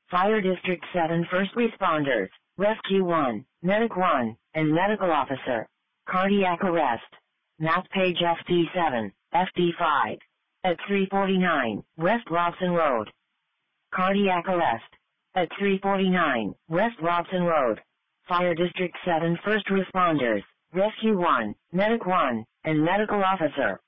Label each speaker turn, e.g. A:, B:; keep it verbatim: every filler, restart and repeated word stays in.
A: Fire District seven First Responders, Rescue one, Medic one, and Medical Officer. Cardiac arrest. Map page F D seven, F D five. At three forty-nine, West Robson Road. Cardiac arrest. At three forty-nine, West Robson Road. Fire District seven First Responders, Rescue one, Medic one, and Medical Officer.